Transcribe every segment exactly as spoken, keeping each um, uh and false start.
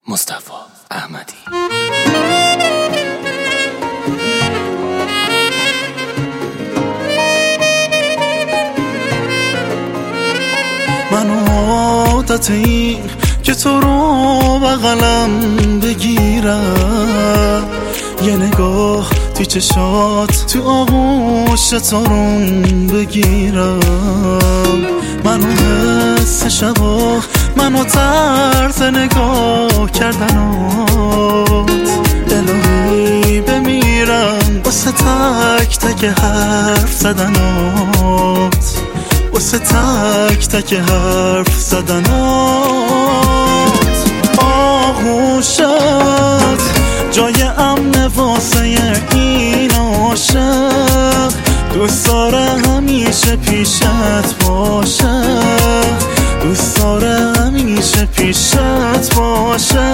مصطفی احمدی. من عادت این که تو رو بغلم بگیرم، یه نگاه توی چشات تو آغوش تو روم بگیرم، منو حس شبا منو طرز نگاه کردنات، الهی بمیرم واسه تک تک حرف زدنات، واسه تک تک حرف زدنات. آغوشت جای امن واسه این عاشق، دوست داره همیشه پیشت باشه، دوست داره همیشه پیشت باشه.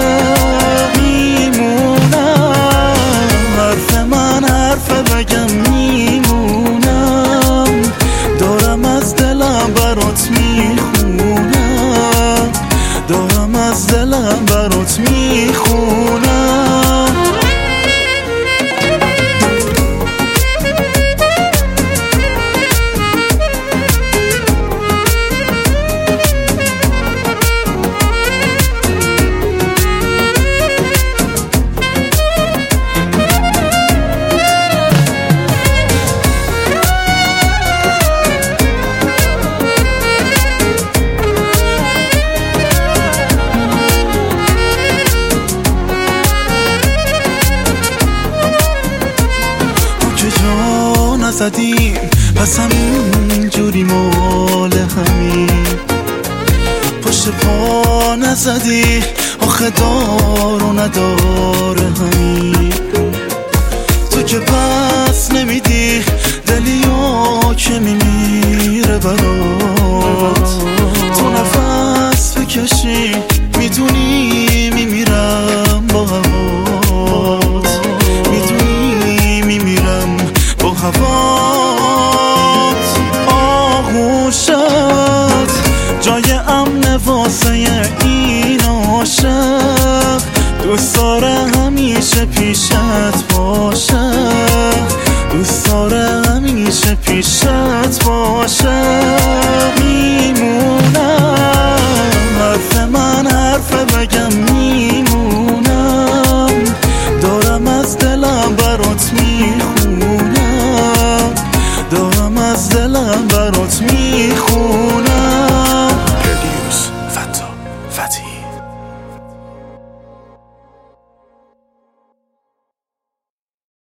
میمونم حرف من حرف بگم، میمونم دارم از دلم برات میخونم، دارم از دلم برات میخونم. نزدیم پس همین جوری مال همین، پشت پا نزدی آخه دار و ندار همین، تو که پس نمیدی دلیا که میمیره برات، تو نفس بکشی میدونی میمیرم با هوات، میدونی میمیرم با هوات. آغوشت جای امن واسه این عاشق، دوست داره همیشه پیشت